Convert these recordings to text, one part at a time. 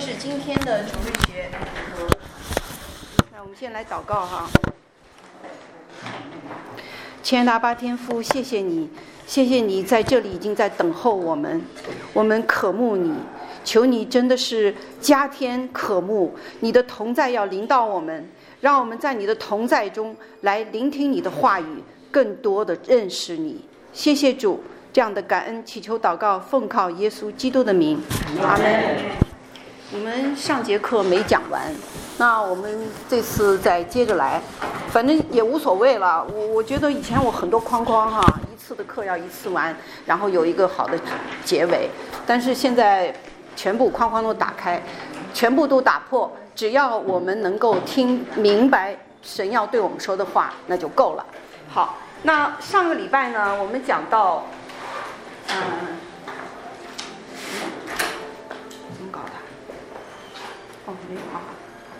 是今天的主日学。那我们先来祷告哈。亲爱的阿爸天父，谢谢你，谢谢你在这里已经在等候我们，我们渴慕你，求你真的是加添渴慕，你的同在要临到我们，让我们在你的同在中来聆听你的话语，更多的认识你。谢谢主，这样的感恩祈求祷告，奉靠耶稣基督的名，阿门。我们上节课没讲完，那我们这次再接着来，反正也无所谓了。我觉得以前我很多框框哈，一次的课要一次完，然后有一个好的结尾，但是现在全部框框都打开，全部都打破，只要我们能够听明白神要对我们说的话，那就够了。好，那上个礼拜呢，我们讲到怎么搞的？哦，没有啊。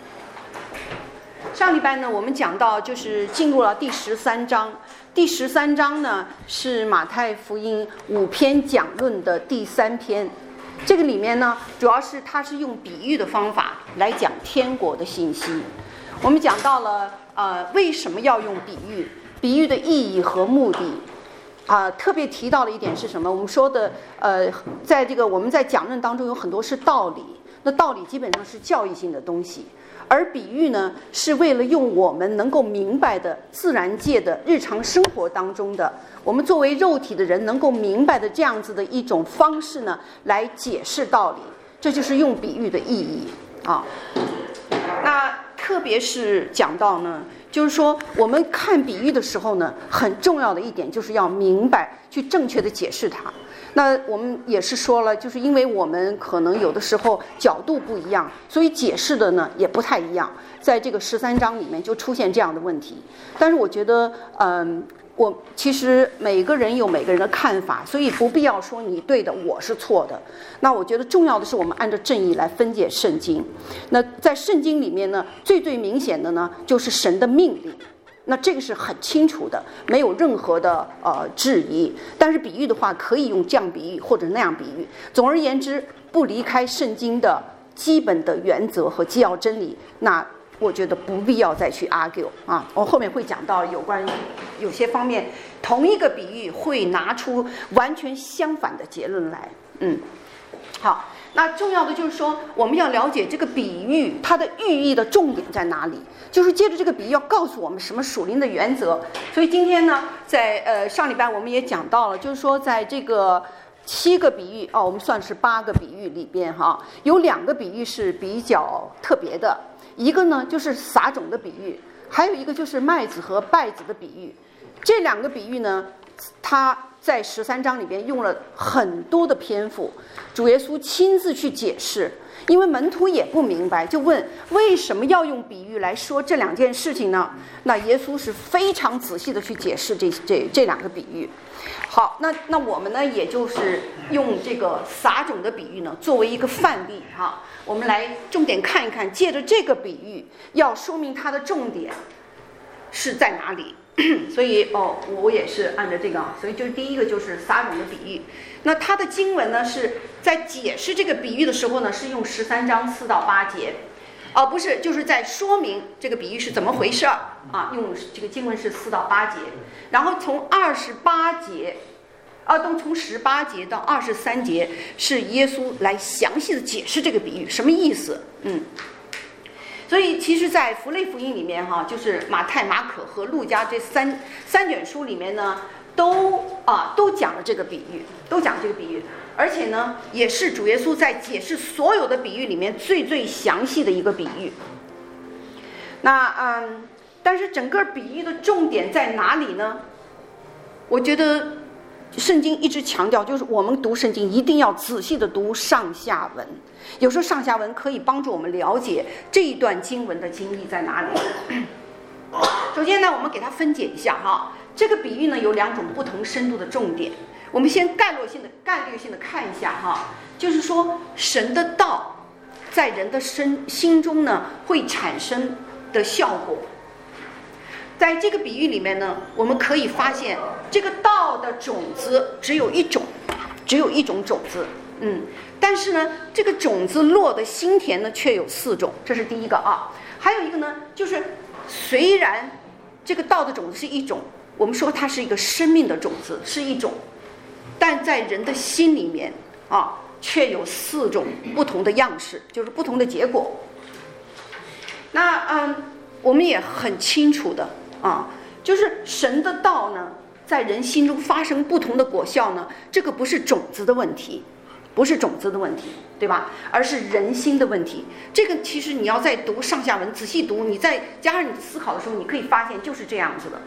上礼拜呢，我们讲到就是进入了第13章。第13章呢是马太福音5篇讲论的第3篇。这个里面呢，主要是它是用比喻的方法来讲天国的信息。我们讲到了为什么要用比喻，比喻的意义和目的。特别提到了一点是什么？我们说的在这个我们在讲论当中有很多是道理，那道理基本上是教育性的东西，而比喻呢是为了用我们能够明白的自然界的日常生活当中的我们作为肉体的人能够明白的这样子的一种方式呢来解释道理，这就是用比喻的意义啊。那特别是讲到呢，就是说我们看比喻的时候呢，很重要的一点就是要明白，去正确的解释它。那我们也是说了，就是因为我们可能有的时候角度不一样，所以解释的呢也不太一样。在这个13章里面就出现这样的问题。但是我觉得我其实每个人有每个人的看法，所以不必要说你对的我是错的。那我觉得重要的是我们按照正义来分解圣经。那在圣经里面呢，最明显的呢就是神的命令，那这个是很清楚的，没有任何的质疑。但是比喻的话可以用这样比喻或者那样比喻，总而言之不离开圣经的基本的原则和基要真理，那我觉得不必要再去 argue 啊。我后面会讲到有关于有些方面同一个比喻会拿出完全相反的结论来。好，那重要的就是说我们要了解这个比喻它的寓意的重点在哪里，就是借着这个比喻要告诉我们什么属灵的原则。所以今天呢在上礼拜我们也讲到了，就是说在这个7个比喻我们算是8个比喻里边有2个比喻是比较特别的，一个呢就是撒种的比喻，还有一个就是麦子和稗子的比喻。这2个比喻呢，它在13章里边用了很多的篇幅，主耶稣亲自去解释，因为门徒也不明白，就问为什么要用比喻来说这2件事情呢？那耶稣是非常仔细的去解释这2个比喻。好，那我们呢也就是用这个撒种的比喻呢作为一个范例我们来重点看一看，借着这个比喻要说明它的重点是在哪里。所以我也是按照这个，所以就是第一个就是撒种的比喻。那它的经文呢是在解释这个比喻的时候呢是用13章4到8节，不是，就是在说明这个比喻是怎么回事用这个经文是4到8节，然后从28节都从18节到23节是耶稣来详细的解释这个比喻什么意思。所以其实在符类福音里面就是马太、马可和路加这三卷书里面呢都讲了这个比喻，而且呢也是主耶稣在解释所有的比喻里面最详细的一个比喻。那但是整个比喻的重点在哪里呢？我觉得圣经一直强调，就是我们读圣经一定要仔细的读上下文，有时候上下文可以帮助我们了解这一段经文的经义在哪里。首先呢我们给它分解一下这个比喻呢有2种不同深度的重点。我们先概略性的看一下就是说神的道在人的心中呢会产生的效果。在这个比喻里面呢，我们可以发现这个道的种子只有一种种子， 但是呢，这个种子落的心田呢，却有4种，这是第一个啊。还有一个呢，就是虽然这个道的种子是一种，我们说它是一个生命的种子，是一种，但在人的心里面啊，却有4种不同的样式，就是不同的结果。那我们也很清楚的啊，就是神的道呢，在人心中发生不同的果效呢，这个不是种子的问题，不是种子的问题，对吧？而是人心的问题。这个其实你要再读上下文，仔细读，你再加上你思考的时候，你可以发现就是这样子的。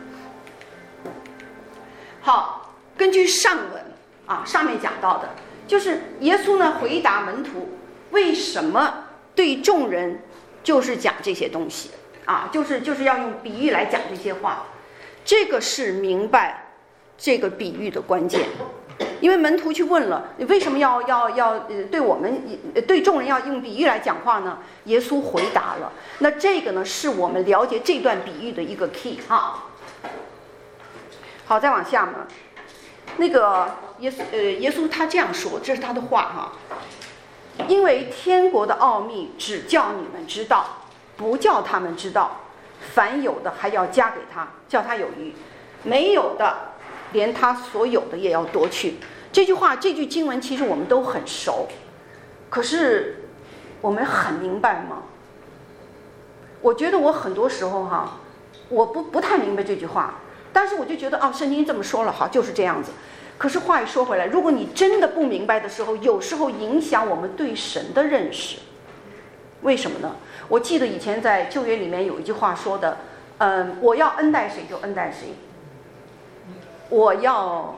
好，根据上文啊，上面讲到的，就是耶稣呢回答门徒，为什么对众人就是讲这些东西啊，就是要用比喻来讲这些话。这个是明白这个比喻的关键。因为门徒去问了，你为什么要对我们对众人要用比喻来讲话呢？耶稣回答了。那这个呢，是我们了解这段比喻的一个 key 啊。好，再往下嘛，那个耶稣他这样说，这是他的话哈。因为天国的奥秘只叫你们知道，不叫他们知道。凡有的还要加给他，叫他有余；没有的，连他所有的也要夺去。这句话，这句经文其实我们都很熟，可是我们很明白吗？我觉得我很多时候哈，我不太明白这句话，但是我就觉得圣经这么说了，好，就是这样子。可是话一说回来，如果你真的不明白的时候，有时候影响我们对神的认识。为什么呢？我记得以前在旧约里面有一句话说的，我要恩待谁就恩待谁，我要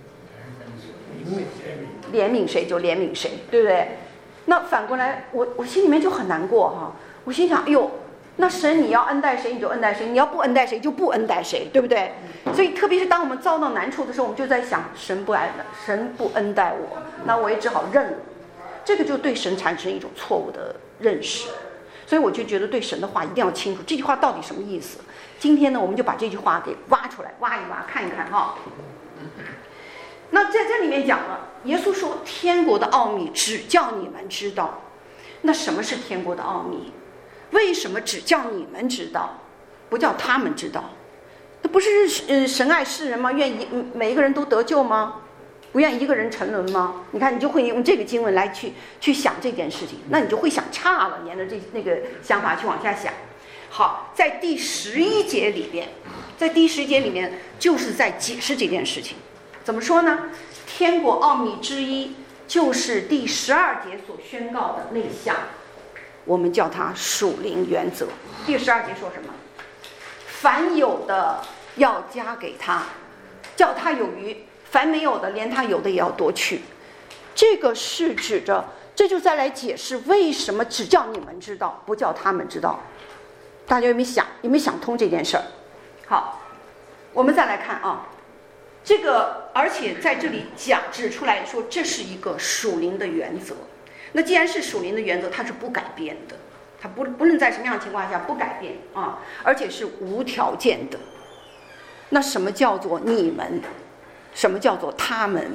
怜悯谁就怜悯谁，对不对？那反过来，我心里面就很难过哈。我心想，哎呦，那神你要恩待谁你就恩待谁，你要不恩待谁就不恩待谁，对不对？所以特别是当我们遭到难处的时候，我们就在想，神不恩待我，那我也只好认了。这个就对神产生一种错误的认识。所以我就觉得对神的话一定要清楚，这句话到底什么意思。今天呢，我们就把这句话给挖出来，挖一挖，看一看哈。那在这里面讲了，耶稣说天国的奥秘只叫你们知道。那什么是天国的奥秘？为什么只叫你们知道，不叫他们知道？那不是神爱世人吗？愿意每一个人都得救吗？不愿一个人沉沦吗？你看，你就会用这个经文来去想这件事情，那你就会想差了，沿着那个想法去往下想。好，在第11节里面，就是在解释这件事情。怎么说呢？天国奥秘之一就是第12节所宣告的内向，我们叫它属灵原则。第12节说什么？凡有的要加给他，叫他有余；凡没有的，连他有的也要夺去。这个是指着，这就再来解释为什么只叫你们知道，不叫他们知道。大家有没有想通这件事儿？好，我们再来看啊，这个而且在这里指出来说，这是一个属灵的原则。那既然是属灵的原则，它是不改变的，它不论在什么样的情况下不改变啊，而且是无条件的。那什么叫做你们？什么叫做他们？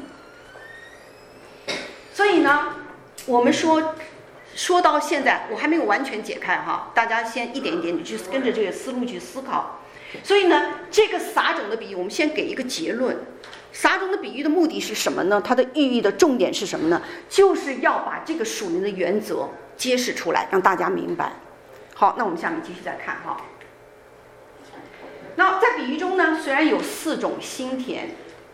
所以呢，我们说到现在，我还没有完全解开哈，大家先一点一点的去跟着这个思路去思考。所以呢，这个撒种的比喻，我们先给一个结论。撒种的比喻的目的是什么呢？它的寓意的重点是什么呢？就是要把这个属灵的原则揭示出来，让大家明白。好，那我们下面继续再看哈。那在比喻中呢，虽然有4种心田，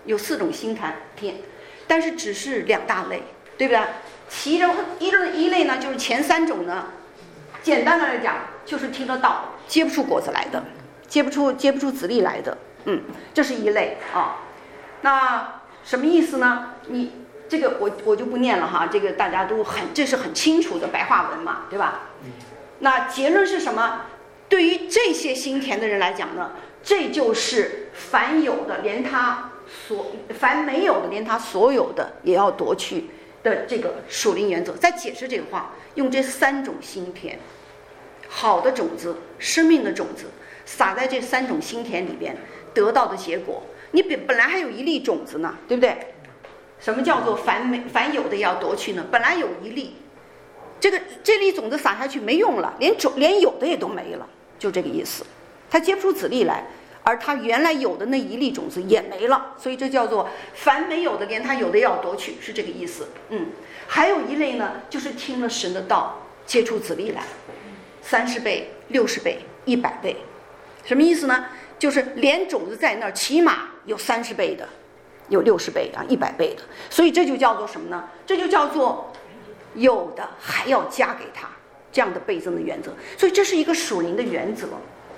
但是只是2大类，对不对？其中一类呢，就是前3种呢，简单的来讲，就是听得到结不出果子来的，结不出子粒来的，这是一类啊。那什么意思呢？你这个我就不念了哈，这个大家都这是很清楚的白话文嘛，对吧？那结论是什么？对于这些心田的人来讲呢，这就是凡有的连他凡没有的连他所有的也要夺去的这个属灵原则。再解释这个话，用这3种心田，好的种子，生命的种子，撒在这3种心田里边得到的结果。你本来还有1粒种子呢，对不对？ 什么叫做凡有的也要夺去呢？本来有一粒，这粒种子撒下去没用了，连有的也都没了，就这个意思。它结不出籽粒来，而它原来有的那一粒种子也没了，所以这叫做凡没有的，连它有的也要夺去，是这个意思。还有一类呢，就是听了神的道，结出籽粒来，30倍、60倍、100倍，什么意思呢？就是连种子在那儿，起码有30倍的，有60倍啊，100倍的，所以这就叫做什么呢？这就叫做有的还要加给他，这样的倍增的原则。所以这是一个属灵的原则。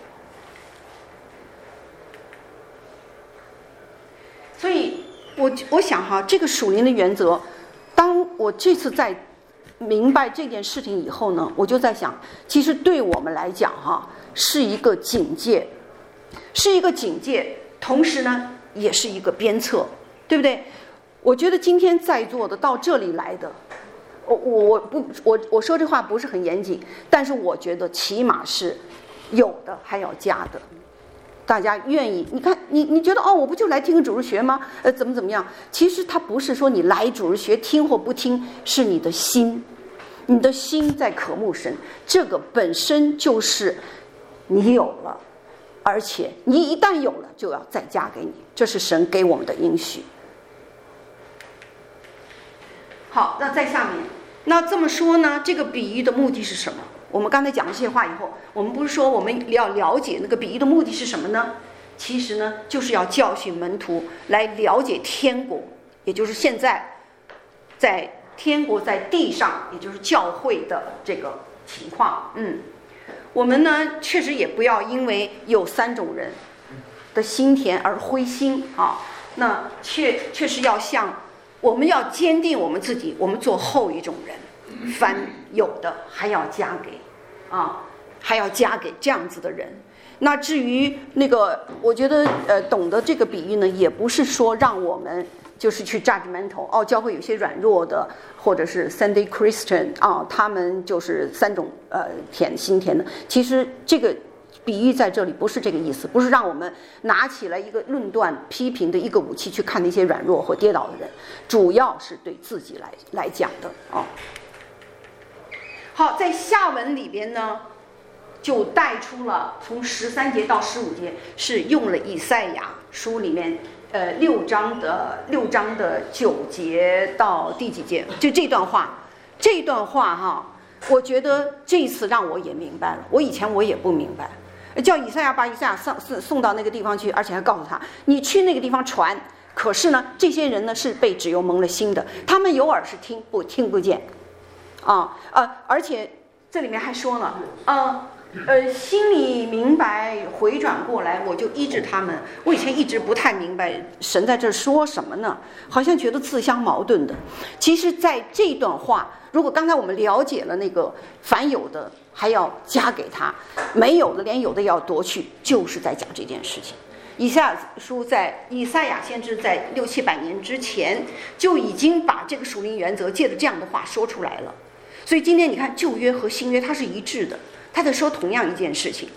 所以我想哈，这个属灵的原则，当我这次在明白这件事情以后呢，我就在想，其实对我们来讲哈，是一个警戒，同时呢也是一个鞭策，对不对？我觉得今天在座的到这里来的，我说这话不是很严谨，但是我觉得起码是有的还要加的。大家愿意，你看你觉得我不就来听个主日学吗？怎么样？其实它不是说你来主日学听或不听，是你的心在渴慕神，这个本身就是你有了，而且你一旦有了，就要再加给你，这是神给我们的应许。好，那在下面，那这么说呢，这个比喻的目的是什么？我们刚才讲了这些话以后，我们不是说我们要了解那个比喻的目的是什么呢？其实呢，就是要教训门徒来了解天国，也就是现在在天国在地上，也就是教会的这个情况。我们呢确实也不要因为有3种人的心田而灰心啊。那确实要我们要坚定我们自己，我们做后一种人，凡有的还要加给还要加给这样子的人。那至于那个，我觉得懂得这个比喻呢，也不是说让我们就是去 judgmental 教会有些软弱的，或者是 Sunday Christian 他们就是3种心田的。其实这个比喻在这里不是这个意思，不是让我们拿起来一个论断批评的一个武器去看那些软弱或跌倒的人，主要是对自己来讲的好，在下文里边呢，就带出了从13节到15节是用了以赛亚书里面6章的9节到第几节，就这段话我觉得这次让我也明白了，我以前我也不明白。叫以赛亚把以赛亚送到那个地方去，而且还告诉他，你去那个地方传。可是呢，这些人呢是被脂油蒙了心的，他们有耳是听不见，而且这里面还说了，心里明白回转过来，我就医治他们。我以前一直不太明白神在这说什么呢，好像觉得自相矛盾的。其实在这段话，如果刚才我们了解了那个凡有的还要加给他，没有的连有的要夺去，就是在讲这件事情。以赛亚先知在600-700年之前就已经把这个属灵原则借着这样的话说出来了。所以今天你看旧约和新约它是一致的，他在说同样一件事情。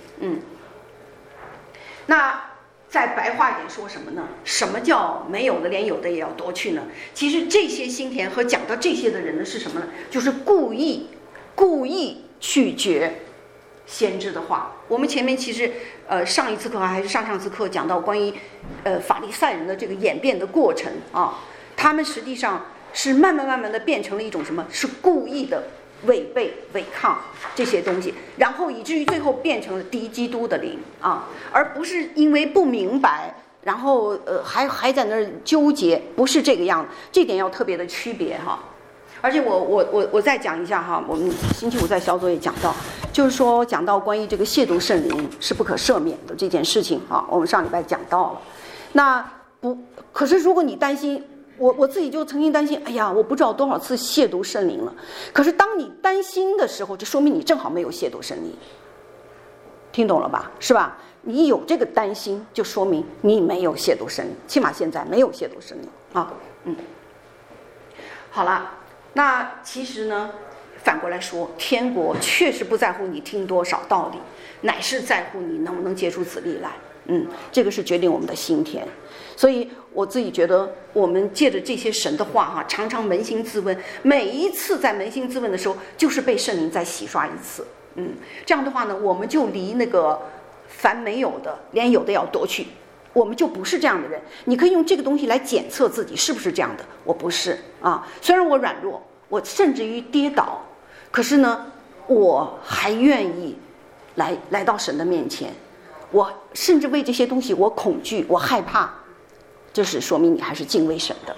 那再白话一点说什么呢？什么叫没有的连有的也要夺去呢？其实这些心田和讲到这些的人呢是什么呢？就是故意拒绝先知的话。我们前面其实上一次课还是上次课讲到关于法利赛人的这个演变的过程他们实际上是慢慢的变成了一种什么？是故意的违抗这些东西，然后以至于最后变成了敌基督的灵而不是因为不明白，然后还在那儿纠结，不是这个样子，这点要特别的区别而且我再讲一下我们星期五在小组也讲到，就是说讲到关于这个亵渎圣灵是不可赦免的这件事情我们上礼拜讲到了。那可是如果你担心，我自己就曾经担心，哎呀，我不知道多少次亵渎圣灵了。可是当你担心的时候，就说明你正好没有亵渎圣灵，听懂了吧？是吧？你有这个担心，就说明你没有亵渎圣灵，起码现在没有亵渎圣灵好了，那其实呢，反过来说，天国确实不在乎你听多少道理，乃是在乎你能不能结出子粒来。这个是决定我们的心田。 所以我自己觉得，我们借着这些神的话哈，常常扪心自问，每一次在扪心自问的时候，就是被圣灵再洗刷一次。这样的话呢，我们就离那个凡没有的，连有的要夺去，我们就不是这样的人。你可以用这个东西来检测自己是不是这样的，我不是啊。虽然我软弱，我甚至于跌倒，可是呢，我还愿意来到神的面前。我甚至为这些东西我恐惧，我害怕，这是说明你还是敬畏神的。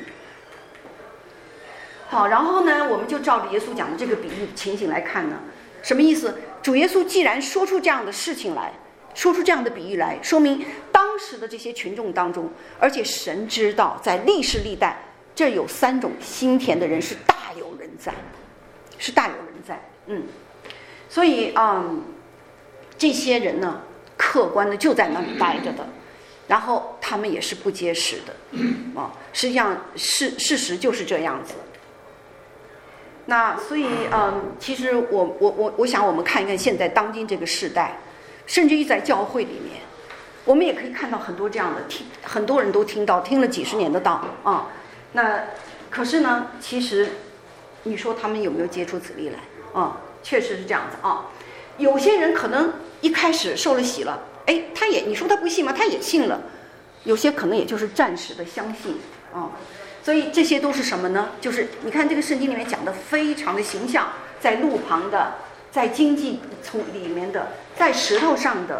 好，然后呢，我们就照着耶稣讲的这个比喻情形来看呢，什么意思？主耶稣既然说出这样的事情来，说出这样的比喻来，说明当时的这些群众当中，而且神知道在历世历代，这有3种心田的人是大有人在，是大有人在。所以这些人呢，客观的就在那里待着的，然后他们也是不结实的实际上事实就是这样子。那所以其实我想我们看一看现在当今这个时代，甚至于在教会里面，我们也可以看到很多这样的很多人都听了几十年的道那可是呢，其实你说他们有没有结出子粒来确实是这样子有些人可能一开始受了洗了，他也你说他不信吗？他也信了。有些可能也就是暂时的相信所以这些都是什么呢？就是你看这个圣经里面讲的非常的形象，在路旁的，在经济从里面的，在石头上的，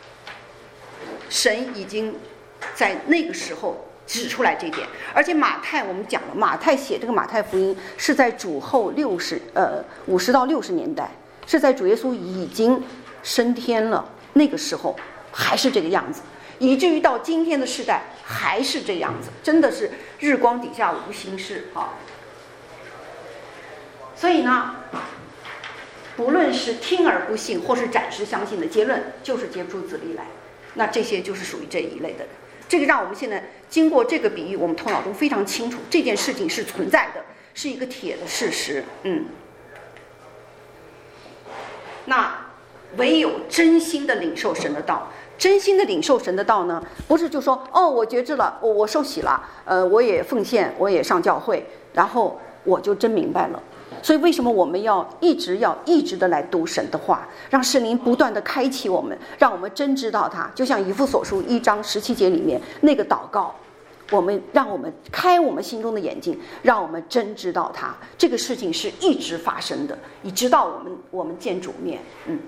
神已经在那个时候指出来这一点。而且马太我们讲了，马太写这个马太福音是在主后50到60年代，是在主耶稣已经升天了那个时候，还是这个样子，以至于到今天的世代还是这样子，真的是日光底下无新事所以呢，不论是听而不信或是暂时相信的，结论就是结不出子粒来。那这些就是属于这一类的人。这个让我们现在经过这个比喻，我们头脑中非常清楚，这件事情是存在的，是一个铁的事实。那唯有真心的领受神的道，真心的领受神的道呢，不是就说我觉知了，我受洗了，我也奉献，我也上教会，然后我就真明白了。所以为什么我们要一直的来读神的话，让圣灵不断的开启我们，让我们真知道他，就像以弗所书1章17节里面那个祷告，让我们开我们心中的眼睛，让我们真知道他。这个事情是一直发生的，以直到我们见主面。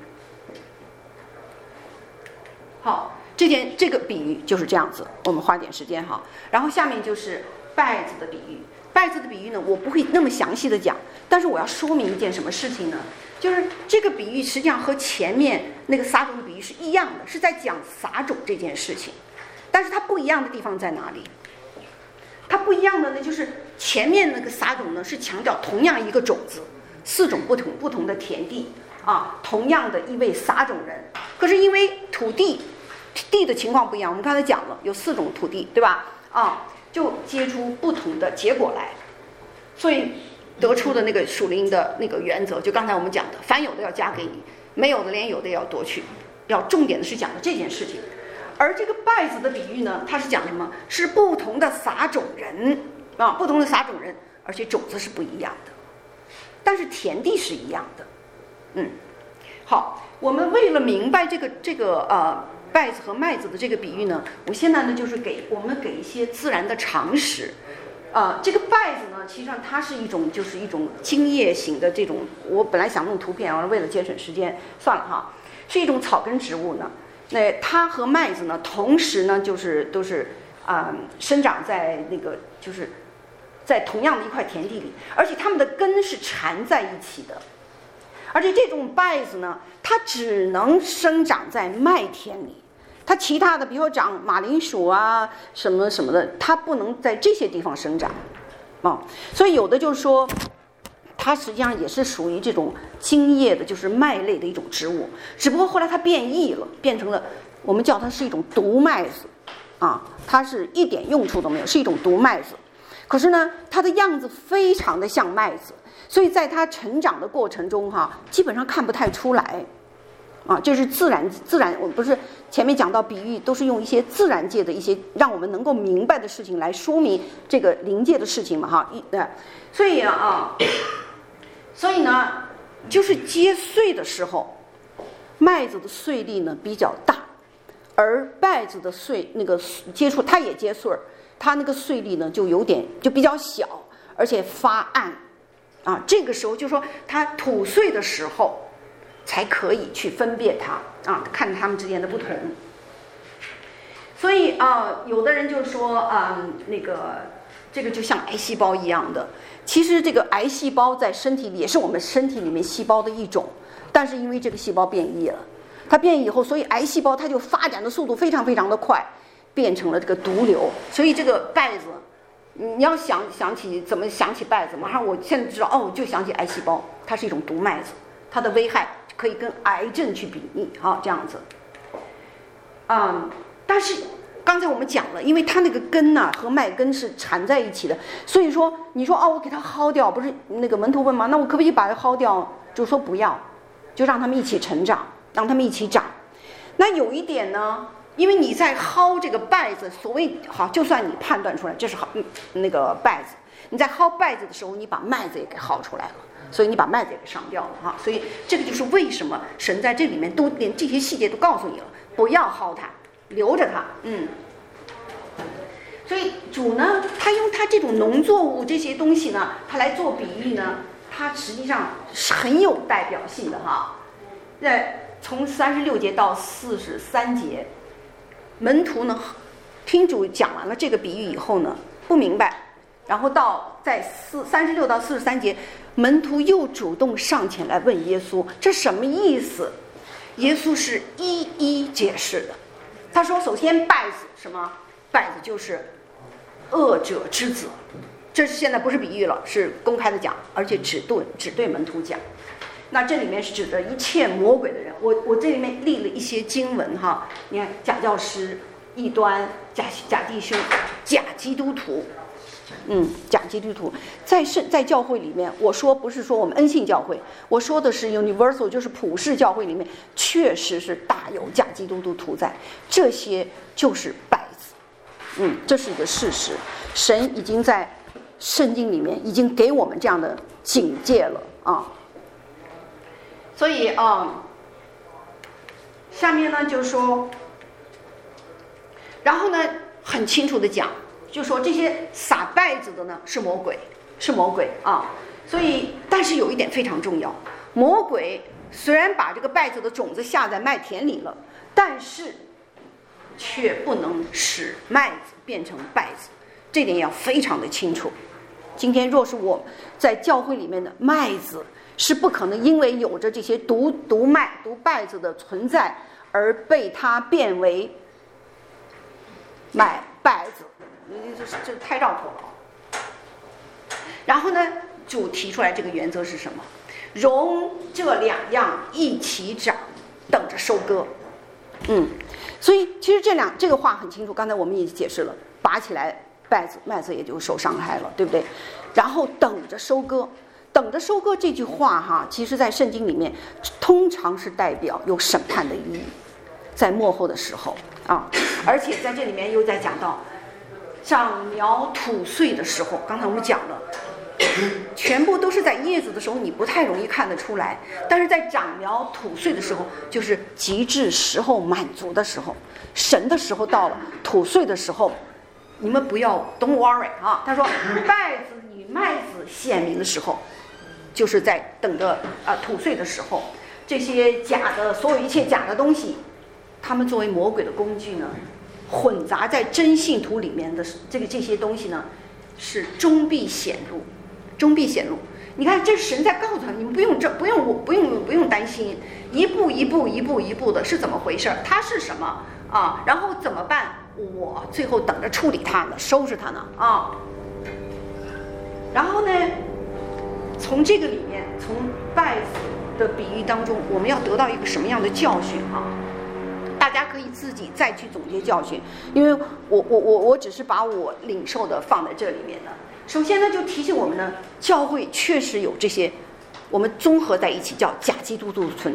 好，这个比喻就是这样子，我们花点时间哈。然后下面就是稗子的比喻。稗子的比喻呢，我不会那么详细的讲，但是我要说明一件什么事情呢？就是这个比喻实际上和前面那个撒种的比喻是一样的，是在讲撒种这件事情。但是它不一样的地方在哪里？它不一样的呢，就是前面那个撒种呢是强调同样一个种子，4种不同的田地同样的一位撒种人，可是因为地的情况不一样，我们刚才讲了有4种土地，对吧？就结出不同的结果来，所以得出的那个属灵的那个原则，就刚才我们讲的，凡有的要加给你，没有的连有的也要夺去，要重点的是讲的这件事情。而这个稗子的比喻呢，它是讲什么？是不同的撒种人不同的撒种人，而且种子是不一样的，但是田地是一样的。好，我们为了明白这个稗子和麦子的这个比喻呢，我现在呢就是给一些自然的常识。这个稗子呢，实际上它是就是一种茎叶型的这种，我本来想弄图片，为了节省时间算了哈，是一种草根植物呢。那它和麦子呢，同时呢都是生长在那个就是在同样的一块田地里，而且它们的根是缠在一起的。而且这种稗子呢，它只能生长在麦田里，它其他的比如说长马铃薯什么什么的，它不能在这些地方生长所以有的就是说它实际上也是属于这种茎叶的，就是麦类的一种植物，只不过后来它变异了，变成了我们叫它是一种毒麦子它是一点用处都没有，是一种毒麦子。可是呢，它的样子非常的像麦子，所以在它成长的过程中基本上看不太出来啊，这是自然，我不是前面讲到比喻都是用一些自然界的一些让我们能够明白的事情来说明这个灵界的事情嘛，哈，所以呢，就是接穗的时候，麦子的穗粒呢比较大，而稗子的穗那个接触它也接穗儿，它那个穗粒呢就比较小，而且发暗，啊，这个时候就说它吐穗的时候。才可以去分辨它啊，看它们之间的不同。所以有的人就说这个就像癌细胞一样的。其实这个癌细胞在身体里也是我们身体里面细胞的一种，但是因为这个细胞变异了，它变异以后，所以癌细胞它就发展的速度非常非常的快，变成了这个毒瘤。所以这个稗子，你要怎么想起稗子，马上我现在知道就想起癌细胞，它是一种毒麦子，它的危害可以跟癌症去比拟啊，这样子。但是刚才我们讲了，因为它那个根呢和麦根是缠在一起的，所以说你说我给它薅掉，不是那个门徒问吗？那我可不可以把它薅掉？就说不要，就让他们一起成长，让他们一起长。那有一点呢，因为你在薅这个稗子，所谓好，就算你判断出来这是那个稗子，你在薅稗子的时候，你把麦子也给薅出来了。所以你把麦子也给上掉了哈，所以这个就是为什么神在这里面都连这些细节都告诉你了，不要薅它，留着它，所以主呢，他用他这种农作物这些东西呢，他来做比喻呢，他实际上是很有代表性的哈。从36节到43节，门徒呢听主讲完了这个比喻以后呢，不明白。然后在36到43节，门徒又主动上前来问耶稣，这什么意思？耶稣是一一解释的。他说，首先稗子什么？稗子就是恶者之子，这是现在不是比喻了，是公开的讲，而且只对门徒讲。那这里面是指的一切魔鬼的人。我这里面立了一些经文哈，你看假教师、异端、假弟兄、假基督徒。假基督徒在教会里面，我说不是说我们恩信教会，我说的是 universal， 就是普世教会里面确实是大有假基督徒在，这些就是稗子，这是一个事实，神已经在圣经里面已经给我们这样的警戒了啊。所以下面呢就是说，然后呢很清楚的讲。就说这些撒稗子的呢是魔鬼啊，所以但是有一点非常重要，魔鬼虽然把这个稗子的种子下在麦田里了，但是却不能使麦子变成稗子，这点要非常的清楚。今天若是我在教会里面的麦子，是不可能因为有着这些毒稗子的存在而被它变为稗子。这太绕口了。然后呢，主提出来这个原则是什么？容这两样一起长，等着收割。所以其实这个话很清楚，刚才我们也解释了，拔起来麦子也就受伤害了，对不对？然后等着收割，等着收割这句话哈，其实在圣经里面通常是代表有审判的意义，在末后的时候啊，而且在这里面又在讲到。长苗吐穗的时候，刚才我们讲了，全部都是在叶子的时候，你不太容易看得出来。但是在长苗吐穗的时候，就是极致时候满足的时候，神的时候到了，吐穗的时候，你们不要 don't worry 啊。他说，稗子与麦子显明的时候，就是在等着吐穗的时候，这些所有一切假的东西，他们作为魔鬼的工具呢。混杂在真信徒里面的这些东西呢，是终必显露。你看，这神在告诉他，你们不用担心，一步的是怎么回事？它是什么啊？然后怎么办？我最后等着处理它呢，收拾它呢啊。然后呢，从这个里面，从稗子的比喻当中，我们要得到一个什么样的教训啊？大家可以自己再去总结教训，因为我只是把我领受的放在这里面的。首先呢，就提醒我们呢，教会确实有这些，我们综合在一起叫假基督徒的存在。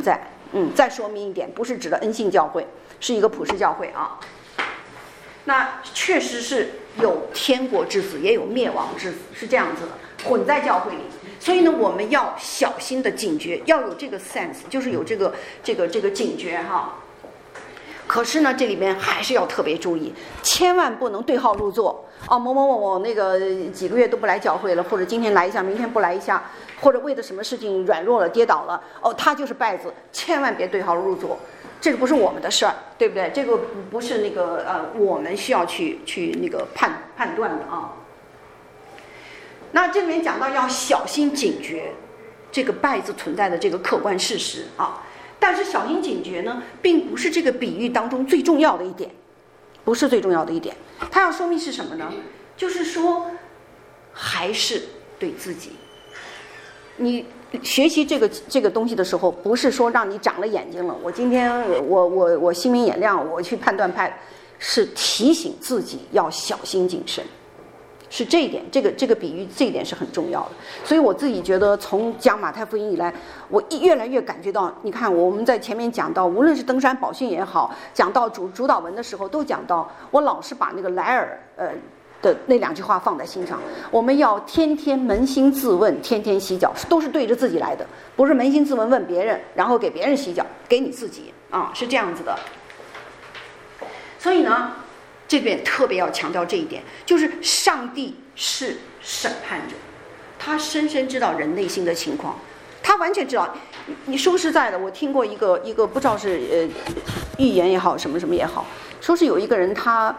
再说明一点，不是指的恩信教会，是一个普世教会啊。那确实是有天国之子，也有灭亡之子，是这样子的，混在教会里。所以呢，我们要小心的警觉，要有这个 sense， 就是有这个警觉哈。可是呢，这里面还是要特别注意，千万不能对号入座哦。某某某某那个几个月都不来教会了，或者今天来一下，明天不来一下，或者为了什么事情软弱了、跌倒了，哦，他就是败子，千万别对号入座。这个不是我们的事儿，对不对？这个不是那个我们需要去那个判断的啊。那这里面讲到要小心警觉这个败子存在的这个客观事实啊。但是小心警觉呢，并不是这个比喻当中最重要的一点，不是最重要的一点。它要说明是什么呢？就是说，还是对自己，你学习这个东西的时候，不是说让你长了眼睛了，我今天我心明眼亮，我去判断派，是提醒自己要小心谨慎。是这一点，这个比喻，这一点是很重要的。所以我自己觉得，从讲马太福音以来，我越来越感觉到，你看我们在前面讲到，无论是登山宝训也好，讲到主导文的时候，都讲到，我老是把那个莱尔的那2句话放在心上。我们要天天扪心自问，天天洗脚，都是对着自己来的，不是扪心自问问别人，然后给别人洗脚，给你自己啊，是这样子的。所以呢，这边特别要强调这一点，就是上帝是审判者，他深深知道人内心的情况，他完全知道。你说实在的，我听过一个不知道是预言也好，什么什么也好，说是有一个人他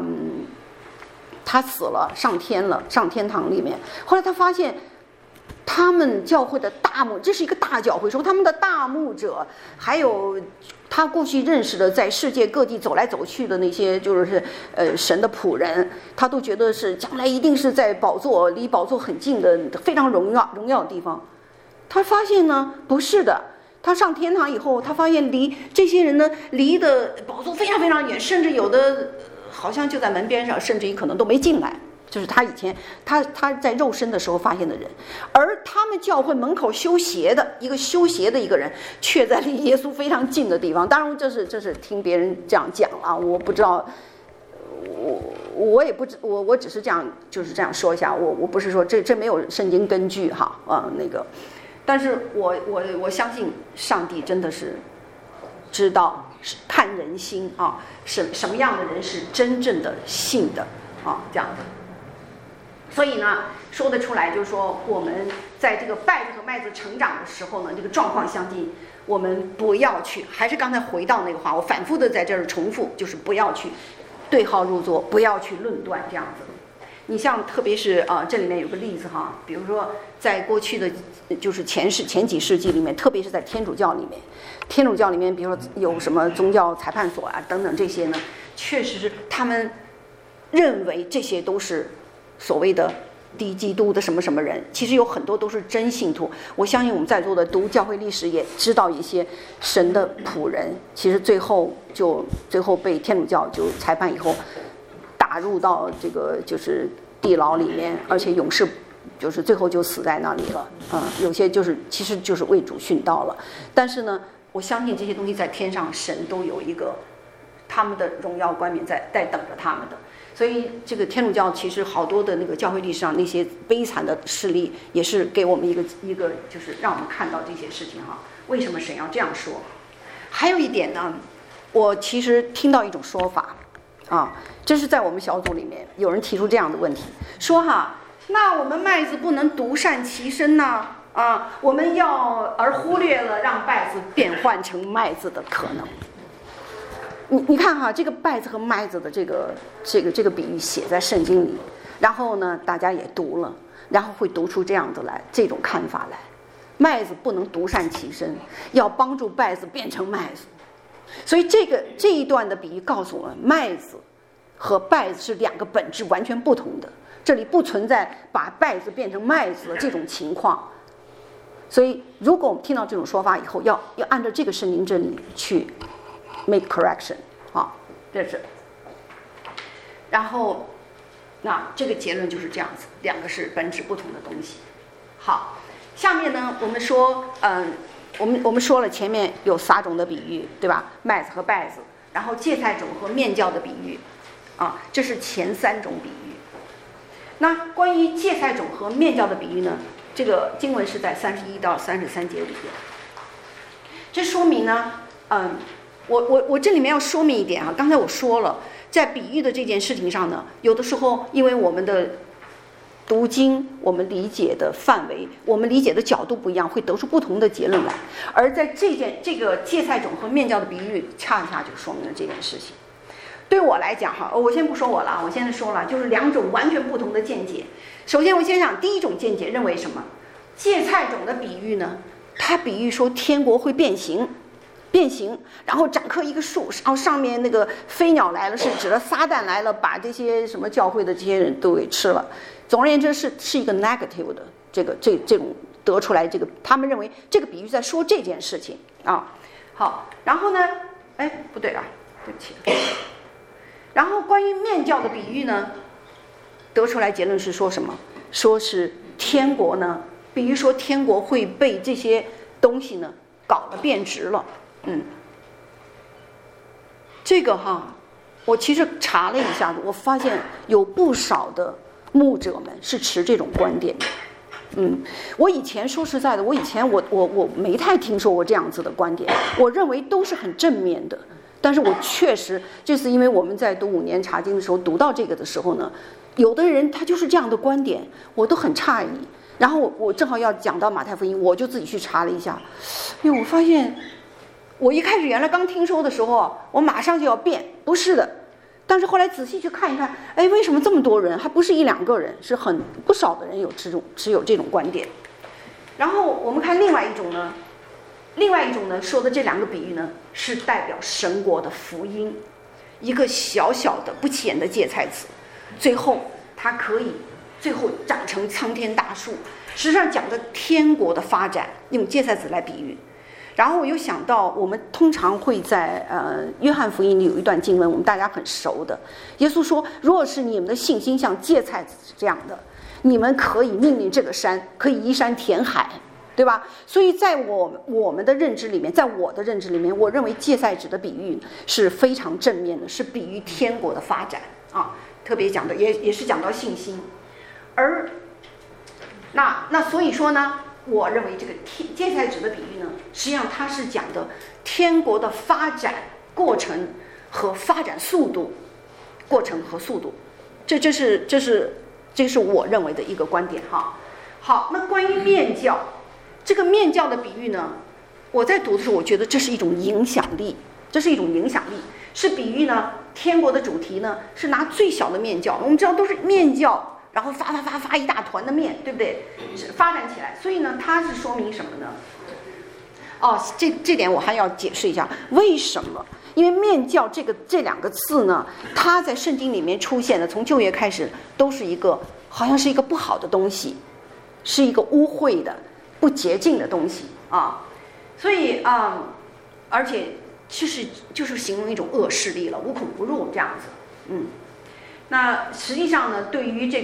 死了，上天了，上天堂里面，后来他发现他们教会的大牧，这是一个大教会，说他们的大牧者，还有他过去认识的在世界各地走来走去的那些就是神的仆人，他都觉得是将来一定是在宝座离宝座很近的非常荣耀的地方。他发现呢不是的，他上天堂以后，他发现这些人呢离的宝座非常非常远，甚至有的好像就在门边上，甚至于可能都没进来。就是他以前他在肉身的时候发现的人，而他们教会门口修鞋的一个人，却在离耶稣非常近的地方。当然这是听别人这样讲啊，我不知道，我也不知我只是这样就是这样说一下，我不是说这没有圣经根据哈那个，但是我相信上帝真的是知道看人心啊，什么样的人是真正的信的啊这样的。所以呢，说得出来，就是说我们在这个稗子和麦子成长的时候呢，这个状况相近，我们不要去，还是刚才回到那个话，我反复的在这儿重复，就是不要去对号入座，不要去论断这样子。你像特别是这里面有个例子哈，比如说在过去的就是前几世纪里面，特别是在天主教里面，比如说有什么宗教裁判所啊等等这些呢，确实是他们认为这些都是所谓的低基督的什么什么人，其实有很多都是真信徒。我相信我们在座的读教会历史也知道一些神的仆人，其实最后被天主教就裁判以后打入到这个就是地牢里面，而且永世就是最后就死在那里了。有些其实就是为主殉道了。但是呢，我相信这些东西在天上神都有一个他们的荣耀冠冕在等着他们的。所以这个天主教其实好多的那个教会历史上那些悲惨的事例，也是给我们一个就是让我们看到这些事情哈。为什么神要这样说？还有一点呢，我其实听到一种说法啊，这是在我们小组里面有人提出这样的问题，说哈，那我们麦子不能独善其身呢？我们而忽略了让稗子变换成麦子的可能。你看哈，这个稗子和麦子的这个比喻写在圣经里，然后呢，大家也读了，然后会读出这样的来，这种看法来。麦子不能独善其身，要帮助稗子变成麦子。所以这一段的比喻告诉我们，麦子和稗子是两个本质完全不同的，这里不存在把稗子变成麦子的这种情况。所以，如果我们听到这种说法以后，要按照这个圣经真理去make correction 这是。然后，那这个结论就是这样子，两个是本质不同的东西。好，下面呢，我们说， 我们说了前面有撒种的比喻，对吧？麦子和稗子，然后芥菜种和面酵的比喻，啊，这是前3种比喻。那关于芥菜种和面酵的比喻呢，这个经文是在31到33节里边。这说明呢，我这里面要说明一点啊，刚才我说了，在比喻的这件事情上呢，有的时候因为我们的读经，我们理解的范围，我们理解的角度不一样，会得出不同的结论来。而在这个芥菜种和面酵的比喻，恰恰就说明了这件事情。对我来讲哈，我先不说我了，我现在说了，就是2种完全不同的见解。首先，我先讲第一种见解，认为什么？芥菜种的比喻呢，它比喻说天国会变形，然后长棵一个树，然后上面那个飞鸟来了，是指了撒旦来了，把这些什么教会的这些人都给吃了。总而言之是一个 negative 的这种得出来，这个他们认为这个比喻在说这件事情啊。好，然后呢，不对啊，对不起。然后关于面酵的比喻呢，得出来结论是说什么？说是天国呢，比喻说天国会被这些东西呢搞得变质了。这个哈，我其实查了一下子，我发现有不少的牧者们是持这种观点的。我以前说实在的，我没太听说过这样子的观点，我认为都是很正面的。但是我确实，这是因为我们在读5年查经的时候读到这个的时候呢，有的人他就是这样的观点，我都很诧异。然后我正好要讲到马太福音，我就自己去查了一下，因为我发现，我一开始原来刚听说的时候，我马上就要变，不是的。但是后来仔细去看一看，为什么这么多人，还不是1、2个人，是不少的人持有这种观点。然后我们看另外一种呢，说的这2个比喻呢，是代表神国的福音，一个小小的不起眼的芥菜籽，最后它可以长成苍天大树，实际上讲的天国的发展，用芥菜籽来比喻。然后我又想到，我们通常会在约翰福音里有一段经文，我们大家很熟的，耶稣说，如果是你们的信心像芥菜籽这样的，你们可以命令这个山，可以移山填海，对吧？所以在我们的认知里面，在我的认知里面，我认为芥菜籽的比喻是非常正面的，是比喻天国的发展啊，特别讲的也是讲到信心。而那所以说呢，我认为这个芥菜籽的比喻呢，实际上它是讲的天国的发展过程和发展速度，这是我认为的一个观点哈。好，那关于面酵，这个面酵的比喻呢，我在读的时候，我觉得这是一种影响力，是比喻呢天国的主题呢是拿最小的面酵，我们知道都是面酵。然后发一大团的面，对不对？发展起来，所以呢，它是说明什么呢？这点我还要解释一下，为什么？因为面酵这2个字呢，它在圣经里面出现的，从旧约开始都是好像是一个不好的东西，是一个污秽的、不洁净的东西啊。所以而且就是形容一种恶势力了，无孔不入这样子，那实际上呢，对于这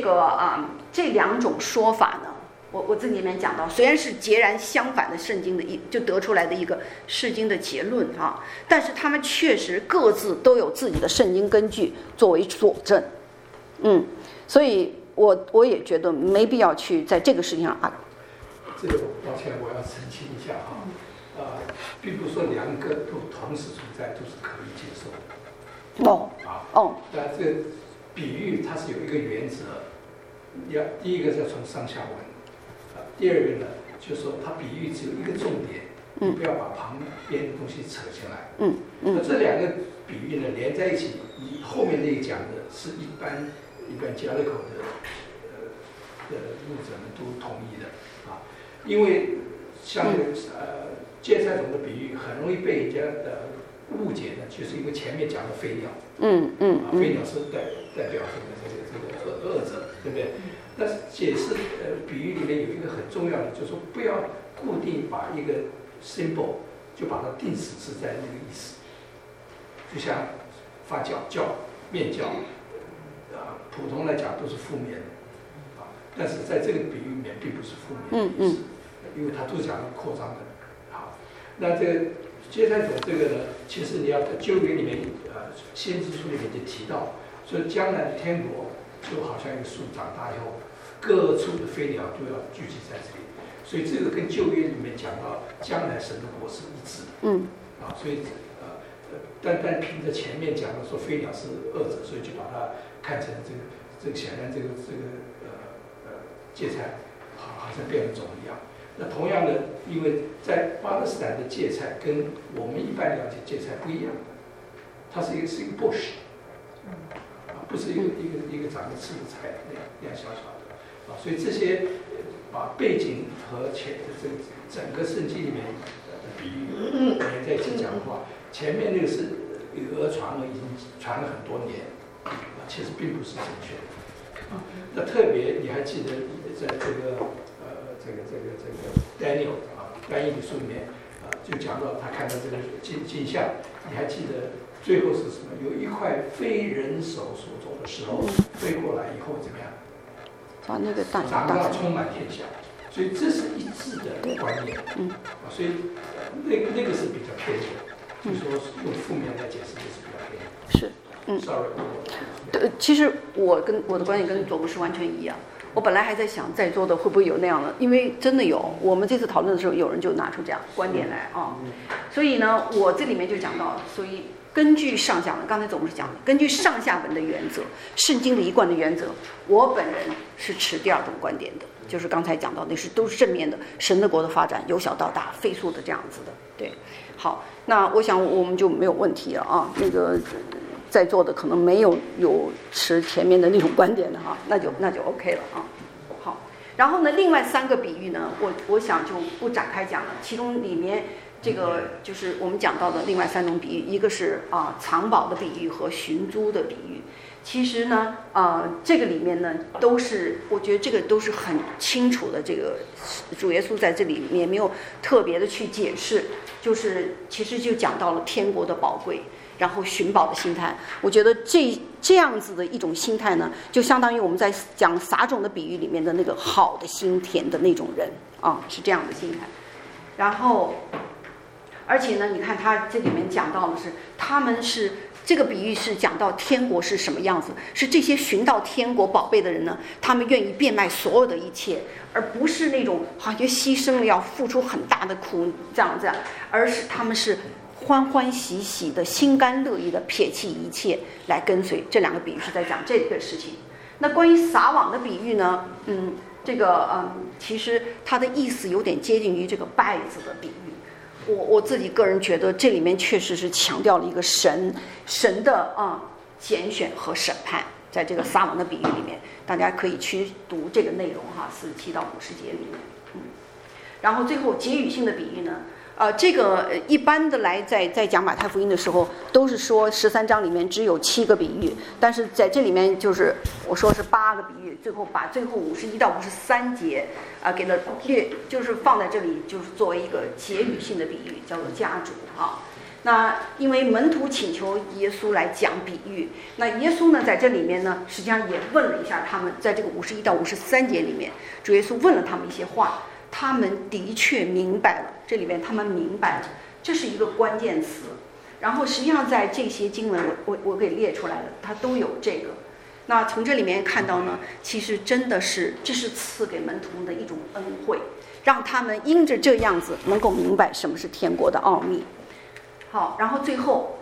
2种说法呢，我自己里面讲到，虽然是截然相反的圣经的就得出来的一个圣经的结论啊，但是他们确实各自都有自己的圣经根据作为佐证，所以我也觉得没必要去在这个事情上这个抱歉，我要澄清一下哈，并不是说2个都同时存在都是可以接受的。那这个比喻它是有一个原则，第一个是要从上下文，第二个呢，就是说它比喻只有一个重点，你不要把旁边的东西扯进来。那这2个比喻呢连在一起，你后面那个讲的是一般加勒口的牧者们都同意的啊，因为像芥菜种的比喻很容易被人家误解呢，就是因为前面讲的飞鸟，飞鸟是代表这个恶者，对不对？但是解释比喻里面有一个很重要的，就是说不要固定把一个 symbol 就把它定死是在那个意思，就像发酵、面酵，普通来讲都是负面的，但是在这个比喻里面并不是负面的意思，因为它都讲了扩张的。好， 那这个芥菜种这个呢，其实你要旧约里面先知书里面就提到，说将来的天国就好像一个树长大以后，各处的飞鸟都要聚集在这里，所以这个跟旧约里面讲到将来神的国是一致的。所以但凭着前面讲的说飞鸟是恶者，所以就把它看成这个显然这个芥菜好像变了种一样。那同样的，因为在巴勒斯坦的芥菜跟我们一般了解芥菜不一样，它是一个 bush， 不是一个长得刺的菜那样小小的所以这些把背景和这个整个圣经里面的比喻连在一起讲的话，前面那个是讹传了，已经传了很多年，其实并不是正确的那特别你还记得在这个Daniel 单一的书里面就讲到他看到这个镜像，你还记得最后是什么？有一块非人手所做的石头飞过来以后怎么样？ 那个长到充满天下，所以这是一致的观念。所以那个是比较偏的，就说用负面来解释这是比较偏的。 是 ，sorry。 对，其实我的观点跟左博士完全一样。我本来还在想在座的会不会有那样的，因为真的有，我们这次讨论的时候，有人就拿出这样观点来所以呢，我这里面就讲到，所以根据上下文，刚才总是讲的，根据上下文的原则，圣经的一贯的原则，我本人是持第二种观点的，就是刚才讲到那是都是正面的，神的国的发展由小到大飞速的这样子的。对，好，那我想我们就没有问题了那个在座的可能没有持前面的那种观点的那就 OK 了好，然后呢，另外3个比喻呢，我想就不展开讲了，其中里面这个就是我们讲到的另外3种比喻，一个是藏宝的比喻和寻租的比喻。其实呢，这个里面呢都是，我觉得这个都是很清楚的。这个主耶稣在这里面没有特别的去解释，就是其实就讲到了天国的宝贵，然后寻宝的心态。我觉得这样子的一种心态呢，就相当于我们在讲撒种的比喻里面的那个好的心田的那种人是这样的心态。然后，而且呢，你看他这里面讲到的是，他们是。这个比喻是讲到天国是什么样子，是这些寻到天国宝贝的人呢，他们愿意变卖所有的一切，而不是那种好像牺牲了要付出很大的苦这样，而是他们是欢欢喜喜的、心甘乐意的撇弃一切来跟随。这2个比喻是在讲这个事情。那关于撒网的比喻呢，这个其实它的意思有点接近于这个稗子的比喻。我自己个人觉得这里面确实是强调了一个神的拣选和审判，在这个撒网的比喻里面，大家可以去读这个内容47到50节里面。然后最后结语性的比喻呢，这个一般的来在讲马太福音的时候，都是说13章里面只有7个比喻，但是在这里面就是我说是8个比喻，最后把最后51到53节给了就是放在这里，就是作为一个结语性的比喻，叫做家主那因为门徒请求耶稣来讲比喻，那耶稣呢在这里面呢，实际上也问了一下他们，在这个51到53节里面，主耶稣问了他们一些话。他们的确明白了，这里面他们明白了，这是一个关键词。然后实际上在这些经文我给列出来了，它都有这个。那从这里面看到呢，其实真的是这是赐给门徒的一种恩惠，让他们因着这样子能够明白什么是天国的奥秘。好，然后最后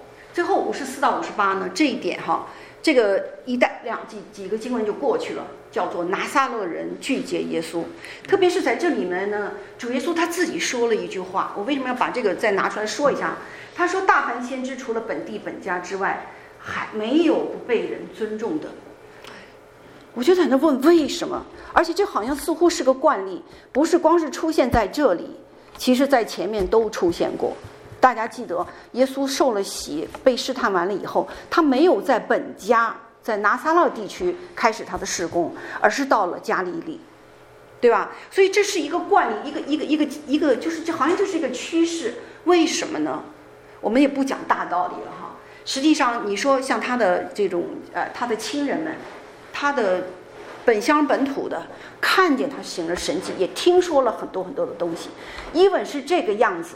54到58呢，这一点这个几个经文就过去了，叫做拿撒勒人拒绝耶稣。特别是在这里面呢，主耶稣他自己说了一句话，我为什么要把这个再拿出来说一下？他说大凡先知除了本地本家之外，还没有不被人尊重的。我就在那问为什么，而且这好像似乎是个惯例，不是光是出现在这里，其实在前面都出现过。大家记得耶稣受了洗被试探完了以后，他没有在本家在拿撒勒地区开始他的事工，而是到了加利利，对吧？所以这是一个惯例，一个就是这好像就是一个趋势。为什么呢？我们也不讲大道理了实际上你说像他的这种他的亲人们，他的本乡本土的看见他行了神迹，也听说了很多很多的东西，even是这个样子，